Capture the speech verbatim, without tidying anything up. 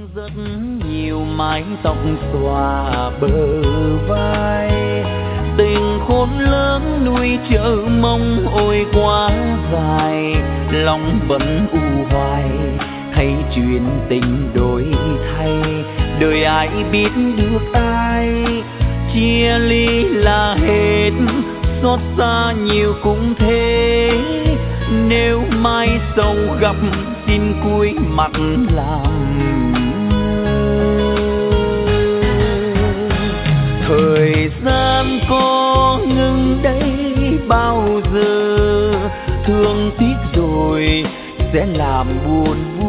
rất nhiều mái tóc xòa bờ vai, tình khôn lớn nuôi chờ mong ôi quá dài, lòng vẫn u hoài thấy chuyện tình đổi thay, đời ai biết được ai, chia ly là hết, xót xa nhiều cũng thế, nếu mai sau gặp xin cúi mặt làm thời gian có ngừng đây bao giờ, thương tiếc rồi sẽ làm buồn